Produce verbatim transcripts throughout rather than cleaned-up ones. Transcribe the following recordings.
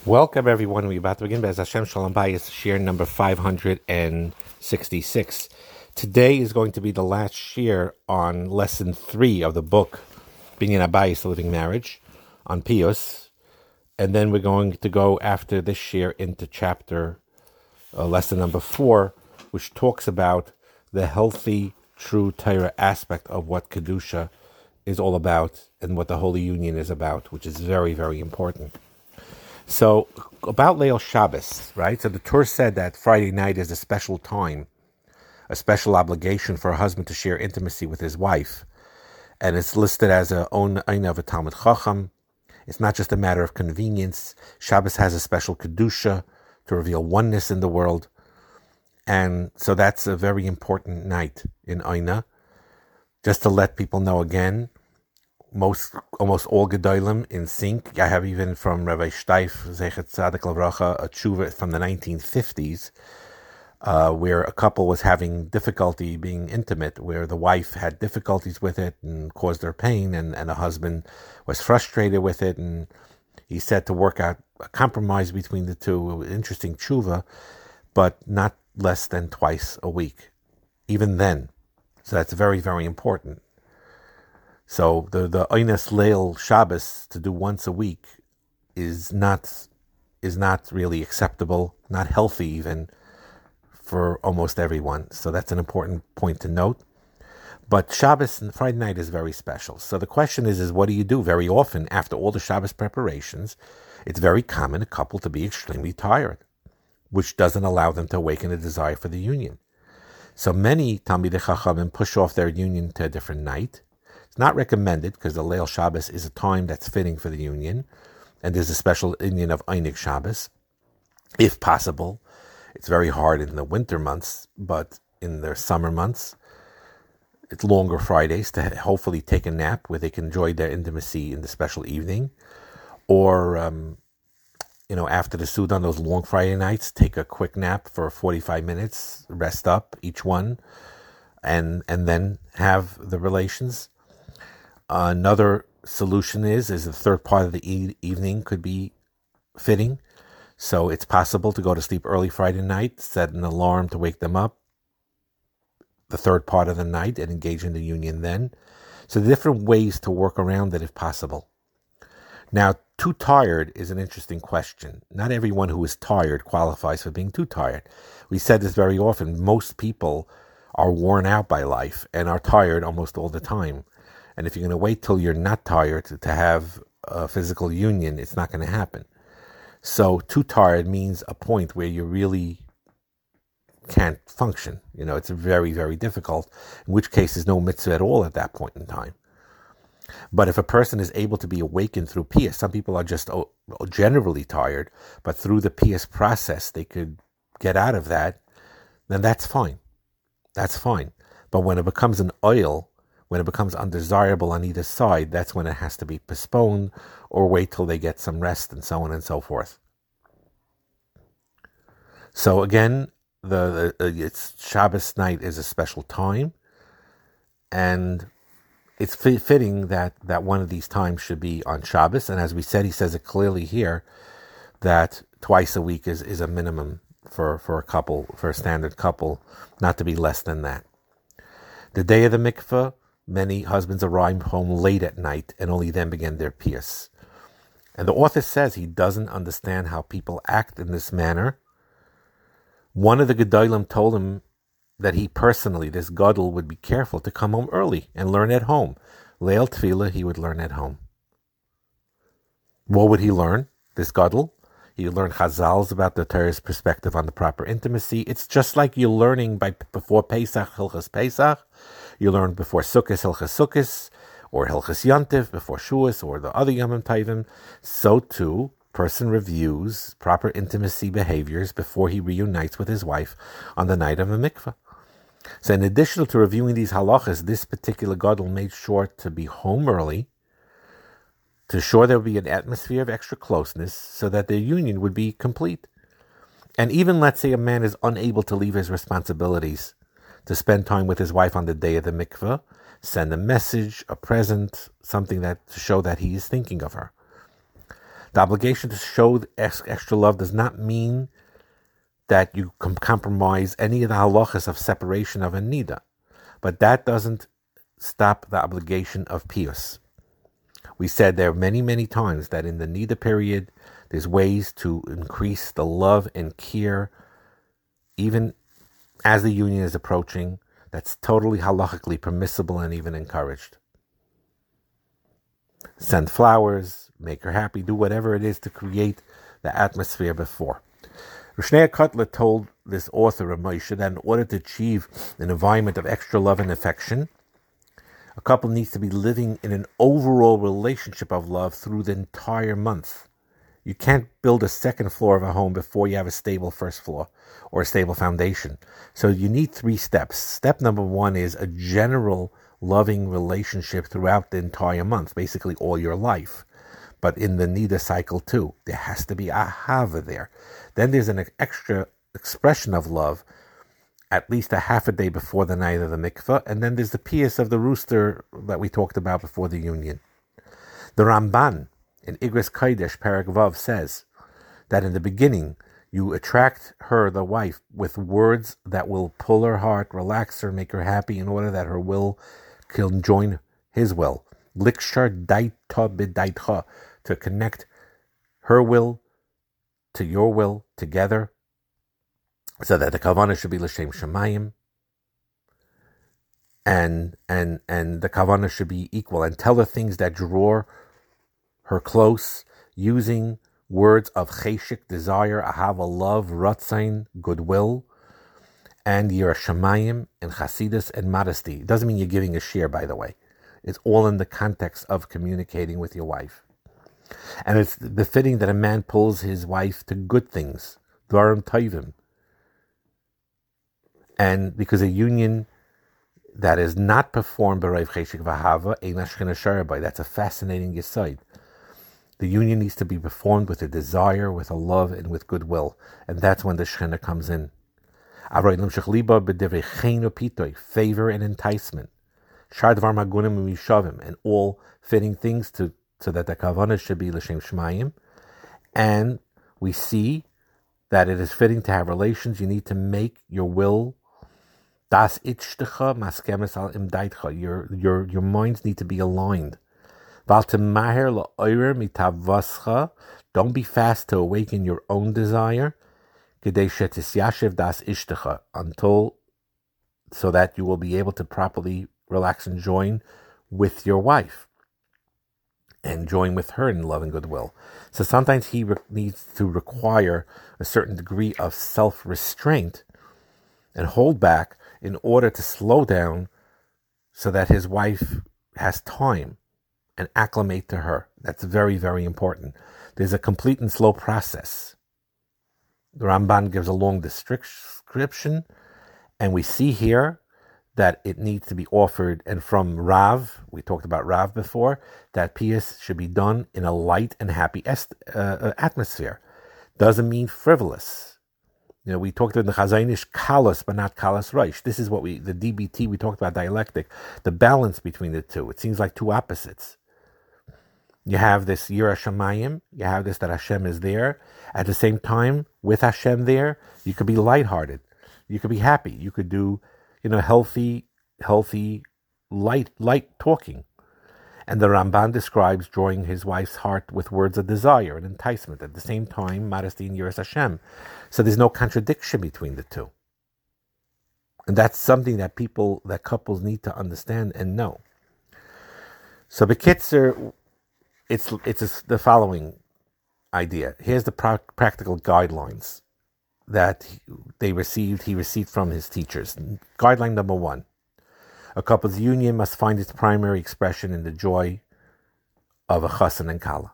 Welcome, everyone. We're about to begin Bez Hashem Shalom Bayis, share number five hundred sixty-six. Today is going to be the last share on lesson three of the book, Binyan Abayis, The Living Marriage, on Pius. And then we're going to go after this share into chapter, uh, lesson number four, which talks about the healthy, true Torah aspect of what Kedusha is all about and what the Holy Union is about, which is very, very important. So, about Leil Shabbos, right? So the Torah said that Friday night is a special time, a special obligation for a husband to share intimacy with his wife. And it's listed as a own Aina of a Talmud Chacham. It's not just a matter of convenience. Shabbos has a special Kedusha to reveal oneness in the world. And so that's a very important night in Aina. Just to let people know again, Most, almost all Gedolim in sync. I have even from Rabbi Steif, Zechet Tzadik Lavracha, a tshuva from the nineteen fifties, uh, where a couple was having difficulty being intimate, where the wife had difficulties with it and caused her pain, and, and the husband was frustrated with it, and he said to work out a compromise between the two. Interesting tshuva, but not less than twice a week, even then. So that's very, very important. So the the Einas Leil Shabbos to do once a week is not is not really acceptable, not healthy even for almost everyone. So that's an important point to note. But Shabbos and Friday night is very special. So the question is, is what do you do? Very often after all the Shabbos preparations, it's very common a couple to be extremely tired, which doesn't allow them to awaken a desire for the union. So many Talmidei Chachamim push off their union to a different night. It's not recommended because the Leil Shabbos is a time that's fitting for the union, and there's a special union of Einig Shabbos, if possible. It's very hard in the winter months, but in the summer months, it's longer Fridays to hopefully take a nap where they can enjoy their intimacy in the special evening, or um, you know, after the Suda on those long Friday nights, take a quick nap for forty-five minutes, rest up each one, and and then have the relations. Another solution is, is the third part of the e- evening could be fitting. So it's possible to go to sleep early Friday night, set an alarm to wake them up the third part of the night and engage in the union then. So different ways to work around it if possible. Now, too tired is an interesting question. Not everyone who is tired qualifies for being too tired. We said this very often. Most people are worn out by life and are tired almost all the time. And if you're going to wait till you're not tired to, to have a physical union, it's not going to happen. So too tired means a point where you really can't function. You know, it's very, very difficult, in which case there's no mitzvah at all at that point in time. But if a person is able to be awakened through Pius, some people are just generally tired, but through the Pius process they could get out of that, then that's fine. That's fine. But when it becomes an oil, when it becomes undesirable on either side, that's when it has to be postponed or wait till they get some rest and so on and so forth. So again, the, the it's Shabbos night is a special time, and it's fitting that, that one of these times should be on Shabbos. And as we said, he says it clearly here that twice a week is, is a minimum for, for a couple, for a standard couple, not to be less than that. The day of the mikveh, many husbands arrive home late at night and only then begin their Pius. And the author says he doesn't understand how people act in this manner. One of the Gedolim told him that he personally, this Gadol, would be careful to come home early and learn at home. Leil Tefillah, he would learn at home. What would he learn, this Gadol? He would learn Chazals about the Torah's perspective on the proper intimacy. It's just like you're learning by before Pesach, Hilchas Pesach. You learn before Sukkot, Hilchas Sukkot, or Hilchas Yontif, before Shuas, or the other Yom Tovim. So too, person reviews proper intimacy behaviors before he reunites with his wife on the night of a mikveh. So in addition to reviewing these halachas, this particular gadol made sure to be home early, to ensure there would be an atmosphere of extra closeness so that their union would be complete. And even, let's say, a man is unable to leave his responsibilities to spend time with his wife on the day of the mikveh, send a message, a present, something that to show that he is thinking of her. The obligation to show extra love does not mean that you can compromise any of the halachas of separation of a nida, but that doesn't stop the obligation of piyus. We said there many, many times that in the nida period, there's ways to increase the love and care, even as the union is approaching. That's totally halachically permissible and even encouraged. Send flowers, make her happy, do whatever it is to create the atmosphere before. Rishnei Kotler told this author of Moshe that in order to achieve an environment of extra love and affection, a couple needs to be living in an overall relationship of love through the entire month. You can't build a second floor of a home before you have a stable first floor or a stable foundation. So you need three steps. Step number one is a general loving relationship throughout the entire month, basically all your life. But in the nida cycle too, there has to be ahava there. Then there's an extra expression of love at least a half a day before the night of the mikveh. And then there's the piyus of the rooster that we talked about before the union. The Ramban in Igros Kodesh, Perek Vav, says that in the beginning, you attract her, the wife, with words that will pull her heart, relax her, make her happy, in order that her will can join his will. Likshar daita b'daitcha, to connect her will to your will together, so that the kavanah should be l'shem shemayim, and and and the kavanah should be equal, and tell her things that draw her close, using words of cheshik, desire, ahava, love, ratzain, goodwill, and yirah shamayim, and chasidus, and modesty. It doesn't mean you're giving a share, by the way. It's all in the context of communicating with your wife. And it's befitting that a man pulls his wife to good things, dvarim tovim. And because a union that is not performed by Rav Cheshik Vahava, Eina Shechina Sharabai, that's a fascinating yesod. The union needs to be performed with a desire, with a love, and with goodwill. And that's when the Shechina comes in. Favor and enticement. And all fitting things to so that the kavanah should be l'shem shmayim. And we see that it is fitting to have relations. You need to make your will das itztecha maskemes al imdaitcha. Your your your minds need to be aligned. Don't be fast to awaken your own desire, until so that you will be able to properly relax and join with your wife, and join with her in love and goodwill. So sometimes he re- needs to require a certain degree of self-restraint and hold back in order to slow down, so that his wife has time and acclimate to her. That's very, very important. There's a complete and slow process. The Ramban gives a long description, and we see here that it needs to be offered, and from Rav, we talked about Rav before, that piyus should be done in a light and happy est- uh, atmosphere. Doesn't mean frivolous. You know, we talked in the Chazaynish kalos, but not kalos reish. This is what we, the D B T, we talked about dialectic, the balance between the two. It seems like two opposites. You have this yirah shamayim, you have this that Hashem is there. At the same time, with Hashem there, you could be lighthearted. You could be happy. You could do, you know, healthy, healthy, light, light talking. And the Ramban describes drawing his wife's heart with words of desire and enticement. At the same time, modesty and yiras Hashem. So there's no contradiction between the two. And that's something that people, that couples need to understand and know. So Bekitzer, it's it's a, the following idea. Here's the pra- practical guidelines that he, they received, he received from his teachers. Guideline number one. A couple's union must find its primary expression in the joy of a chassan and kala.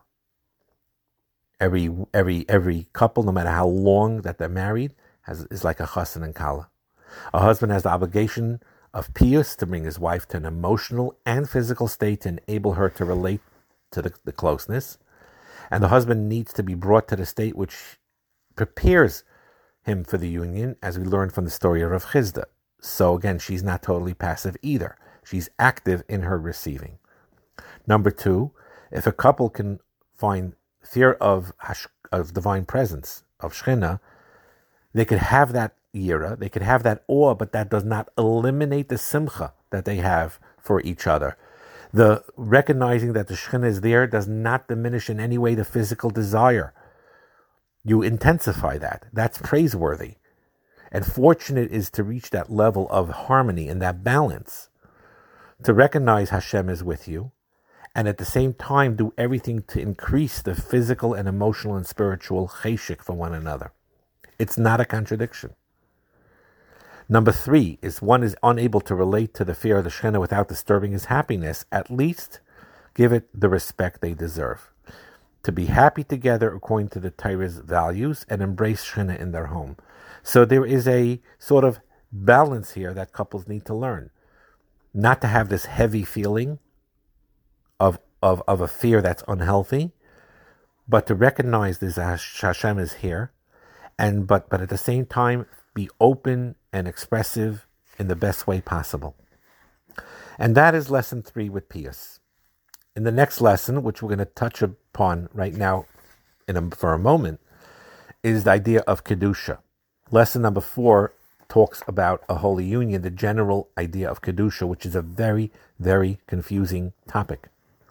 Every every every couple, no matter how long that they're married, has is like a chassan and kala. A husband has the obligation of piyus to bring his wife to an emotional and physical state to enable her to relate to the, the closeness. And the husband needs to be brought to the state which prepares him for the union, as we learned from the story of Rav Chizda. So again, she's not totally passive either. She's active in her receiving. Number two, if a couple can find fear of of divine presence, of Shekhinah, they could have that yira, they could have that awe, but that does not eliminate the simcha that they have for each other. The recognizing that the Shekhinah is there does not diminish in any way the physical desire. You intensify that. That's praiseworthy. And fortunate is to reach that level of harmony and that balance, to recognize Hashem is with you, and at the same time do everything to increase the physical and emotional and spiritual cheshik for one another. It's not a contradiction. Number three is one is unable to relate to the fear of the Shekhinah without disturbing his happiness. At least give it the respect they deserve. To be happy together according to the Torah's values and embrace Shekhinah in their home. So there is a sort of balance here that couples need to learn. Not to have this heavy feeling of of, of a fear that's unhealthy, but to recognize this Hashem is here, and but but at the same time be open and expressive in the best way possible. And that is lesson three with Pius. In the next lesson, which we're going to touch upon right now in a, for a moment, is the idea of Kedusha. Lesson number four talks about a holy union, the general idea of Kedusha, which is a very, very confusing topic.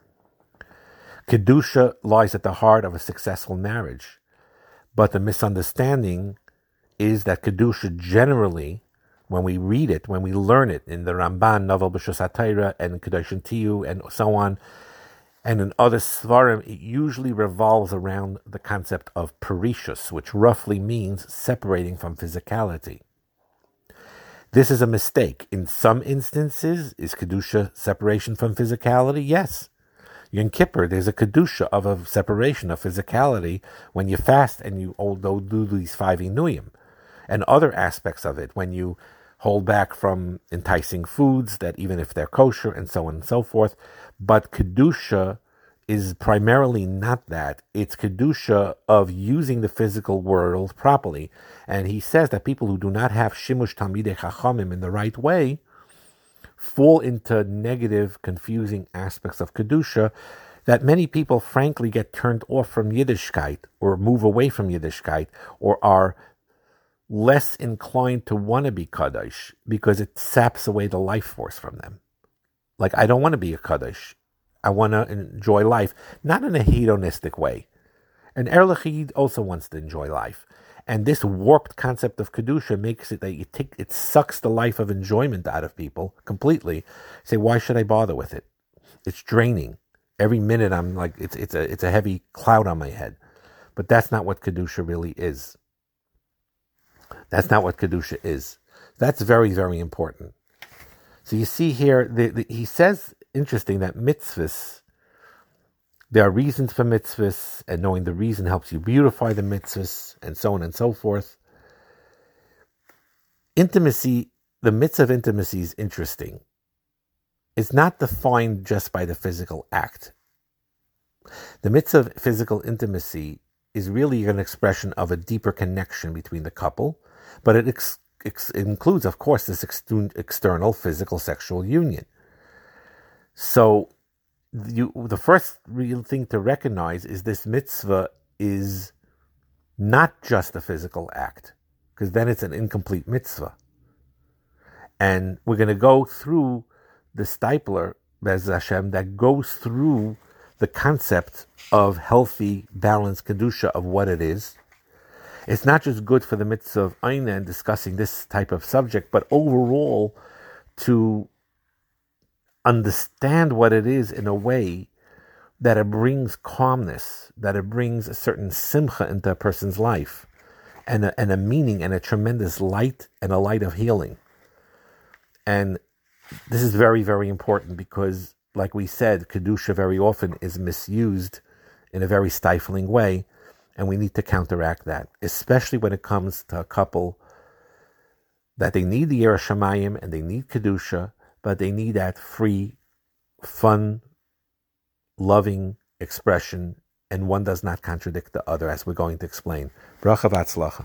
Kedusha lies at the heart of a successful marriage, but the misunderstanding is that Kedusha generally, when we read it, when we learn it in the Ramban, Novel B'Shus HaTorah, and Kedoshim Tiyu, and so on, and in other Svarim, it usually revolves around the concept of Perishus, which roughly means separating from physicality. This is a mistake. In some instances, is Kedusha separation from physicality? Yes. Yom Kippur, there's a Kedusha of a separation of physicality when you fast and you although do these five Inuyim. And other aspects of it, when you hold back from enticing foods, that even if they're kosher, and so on and so forth. But Kedusha is primarily not that. It's Kedusha of using the physical world properly. And he says that people who do not have Shimush Talmidei Chachamim in the right way fall into negative, confusing aspects of Kedusha, that many people frankly get turned off from Yiddishkeit, or move away from Yiddishkeit, or are less inclined to want to be Kaddish because it saps away the life force from them. Like, I don't want to be a Kaddish. I want to enjoy life, not in a hedonistic way. And Erlich Yid also wants to enjoy life. And this warped concept of Kedusha makes it that you take, it sucks the life of enjoyment out of people completely. Say, why should I bother with it? It's draining. Every minute I'm like, it's it's a it's a heavy cloud on my head. But that's not what Kedusha really is. That's not what Kedusha is. That's very, very important. So you see here, the, the, he says, interesting, that mitzvahs, there are reasons for mitzvahs, and knowing the reason helps you beautify the mitzvahs, and so on and so forth. Intimacy, the mitzvah of intimacy is interesting. It's not defined just by the physical act. The mitzvah of physical intimacy is really an expression of a deeper connection between the couple, but it ex- ex- includes, of course, this ex- external physical sexual union. So you, the first real thing to recognize is this mitzvah is not just a physical act, because then it's an incomplete mitzvah. And we're going to go through the Stipler, Bez Hashem, that goes through the concept of healthy, balanced Kedusha of what it is. It's not just good for the mitzvah of Aina and discussing this type of subject, but overall to understand what it is in a way that it brings calmness, that it brings a certain simcha into a person's life, and a, and a meaning and a tremendous light and a light of healing. And this is very, very important because, like we said, Kedusha very often is misused in a very stifling way, and we need to counteract that, especially when it comes to a couple that they need the Yirah Shamayim and they need Kedusha, but they need that free, fun, loving expression, and one does not contradict the other, as we're going to explain. Bracha v'atzlacha.